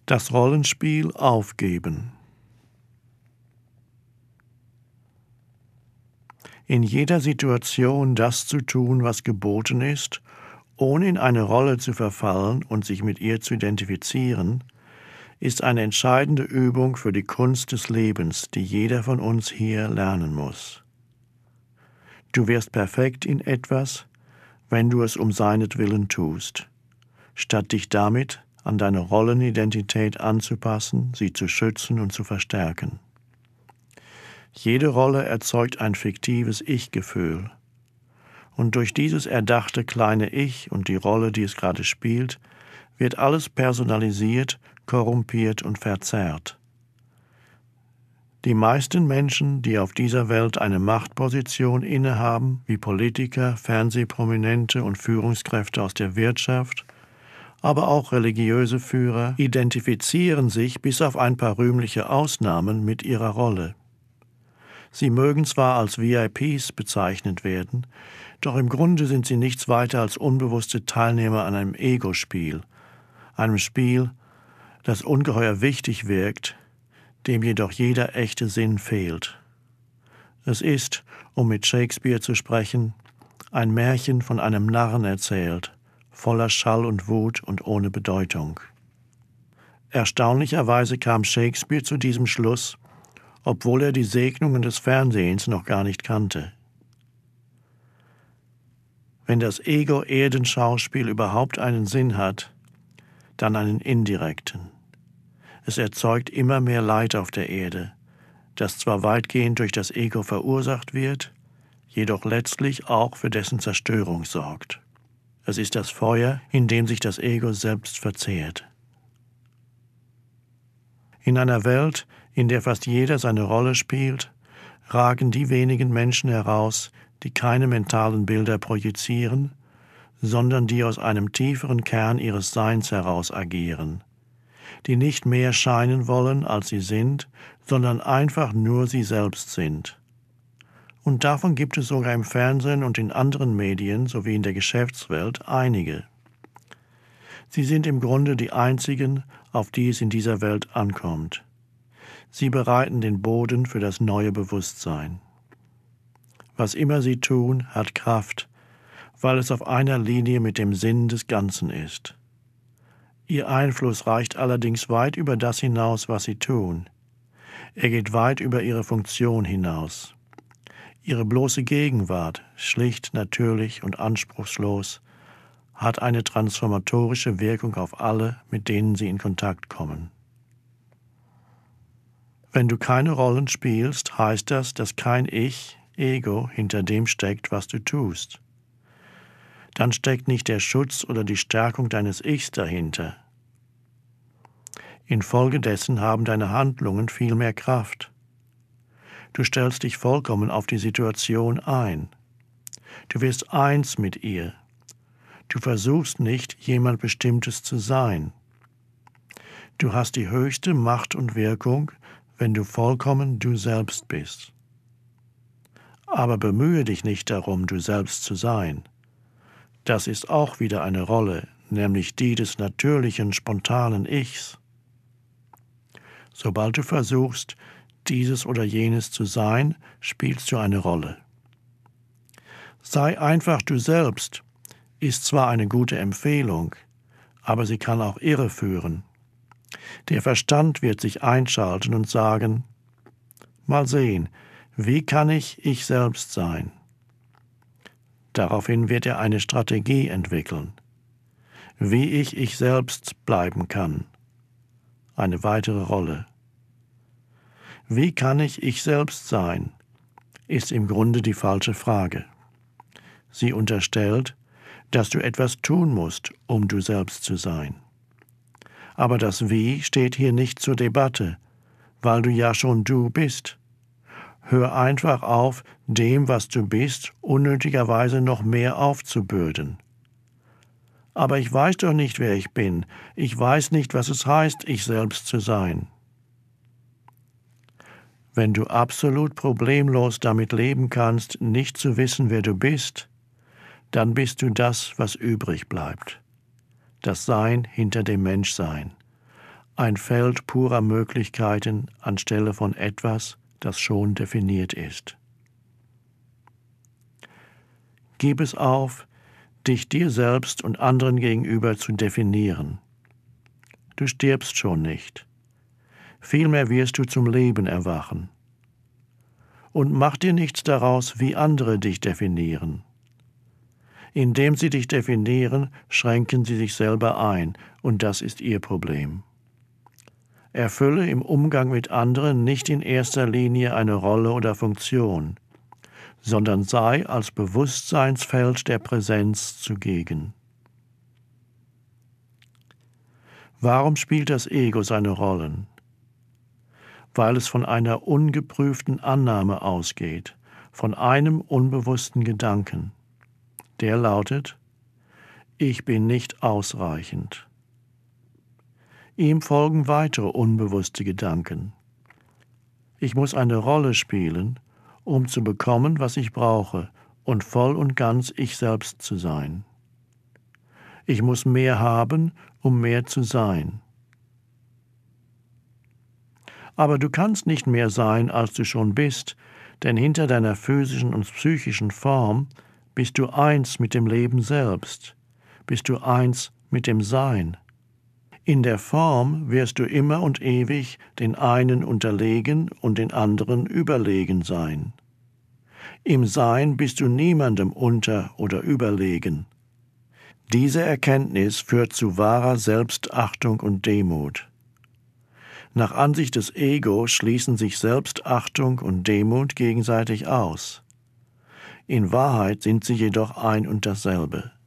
Das Rollenspiel aufgeben. In jeder Situation das zu tun, was geboten ist, ohne in eine Rolle zu verfallen und sich mit ihr zu identifizieren, ist eine entscheidende Übung für die Kunst des Lebens, die jeder von uns hier lernen muss. Du wirst perfekt in etwas, wenn du es um seinetwillen tust, statt dich damit an deine Rollenidentität anzupassen, sie zu schützen und zu verstärken. Jede Rolle erzeugt ein fiktives Ich-Gefühl. Und durch dieses erdachte kleine Ich und die Rolle, die es gerade spielt, wird alles personalisiert, korrumpiert und verzerrt. Die meisten Menschen, die auf dieser Welt eine Machtposition innehaben, wie Politiker, Fernsehprominente und Führungskräfte aus der Wirtschaft, aber auch religiöse Führer, identifizieren sich bis auf ein paar rühmliche Ausnahmen mit ihrer Rolle. Sie mögen zwar als VIPs bezeichnet werden, doch im Grunde sind sie nichts weiter als unbewusste Teilnehmer an einem Ego-Spiel, einem Spiel, das ungeheuer wichtig wirkt, dem jedoch jeder echte Sinn fehlt. Es ist, um mit Shakespeare zu sprechen, ein Märchen von einem Narren erzählt, voller Schall und Wut und ohne Bedeutung. Erstaunlicherweise kam Shakespeare zu diesem Schluss, obwohl er die Segnungen des Fernsehens noch gar nicht kannte. Wenn das Ego-Erdenschauspiel überhaupt einen Sinn hat, dann einen indirekten. Es erzeugt immer mehr Leid auf der Erde, das zwar weitgehend durch das Ego verursacht wird, jedoch letztlich auch für dessen Zerstörung sorgt. Es ist das Feuer, in dem sich das Ego selbst verzehrt. In einer Welt, in der fast jeder seine Rolle spielt, ragen die wenigen Menschen heraus, die keine mentalen Bilder projizieren, sondern die aus einem tieferen Kern ihres Seins heraus agieren, die nicht mehr scheinen wollen, als sie sind, sondern einfach nur sie selbst sind. Und davon gibt es sogar im Fernsehen und in anderen Medien sowie in der Geschäftswelt einige. Sie sind im Grunde die einzigen, auf die es in dieser Welt ankommt. Sie bereiten den Boden für das neue Bewusstsein. Was immer sie tun, hat Kraft, weil es auf einer Linie mit dem Sinn des Ganzen ist. Ihr Einfluss reicht allerdings weit über das hinaus, was sie tun. Er geht weit über ihre Funktion hinaus. Ihre bloße Gegenwart, schlicht, natürlich und anspruchslos, hat eine transformatorische Wirkung auf alle, mit denen sie in Kontakt kommen. Wenn du keine Rollen spielst, heißt das, dass kein Ich, Ego, hinter dem steckt, was du tust. Dann steckt nicht der Schutz oder die Stärkung deines Ichs dahinter. Infolgedessen haben deine Handlungen viel mehr Kraft. Du stellst dich vollkommen auf die Situation ein. Du wirst eins mit ihr. Du versuchst nicht, jemand Bestimmtes zu sein. Du hast die höchste Macht und Wirkung, wenn du vollkommen du selbst bist. Aber bemühe dich nicht darum, du selbst zu sein. Das ist auch wieder eine Rolle, nämlich die des natürlichen, spontanen Ichs. Sobald du versuchst, dieses oder jenes zu sein, spielst du eine Rolle. Sei einfach du selbst, ist zwar eine gute Empfehlung, aber sie kann auch irreführen. Der Verstand wird sich einschalten und sagen, mal sehen, wie kann ich selbst sein? Daraufhin wird er eine Strategie entwickeln, wie ich selbst bleiben kann. Eine weitere Rolle. Wie kann ich selbst sein, ist im Grunde die falsche Frage. Sie unterstellt, dass du etwas tun musst, um du selbst zu sein. Aber das Wie steht hier nicht zur Debatte, weil du ja schon du bist. Hör einfach auf, dem, was du bist, unnötigerweise noch mehr aufzubürden. Aber ich weiß doch nicht, wer ich bin. Ich weiß nicht, was es heißt, ich selbst zu sein. Wenn du absolut problemlos damit leben kannst, nicht zu wissen, wer du bist, dann bist du das, was übrig bleibt. Das Sein hinter dem Menschsein. ein Feld purer Möglichkeiten anstelle von etwas, das schon definiert ist. Gib es auf, dich dir selbst und anderen gegenüber zu definieren. Du stirbst schon nicht. Vielmehr wirst du zum Leben erwachen. Und mach dir nichts daraus, wie andere dich definieren. Indem sie dich definieren, schränken sie sich selber ein, und das ist ihr Problem. Erfülle im Umgang mit anderen nicht in erster Linie eine Rolle oder Funktion, sondern sei als Bewusstseinsfeld der Präsenz zugegen. Warum spielt das Ego seine Rollen? Weil es von einer ungeprüften Annahme ausgeht, von einem unbewussten Gedanken. Der lautet: Ich bin nicht ausreichend. Ihm folgen weitere unbewusste Gedanken. Ich muss eine Rolle spielen, um zu bekommen, was ich brauche, und voll und ganz ich selbst zu sein. Ich muss mehr haben, um mehr zu sein. Aber du kannst nicht mehr sein, als du schon bist, denn hinter deiner physischen und psychischen Form bist du eins mit dem Leben selbst, bist du eins mit dem Sein. In der Form wirst du immer und ewig den einen unterlegen und den anderen überlegen sein. Im Sein bist du niemandem unter oder überlegen. Diese Erkenntnis führt zu wahrer Selbstachtung und Demut. Nach Ansicht des Ego schließen sich Selbstachtung und Demut gegenseitig aus. In Wahrheit sind sie jedoch ein und dasselbe.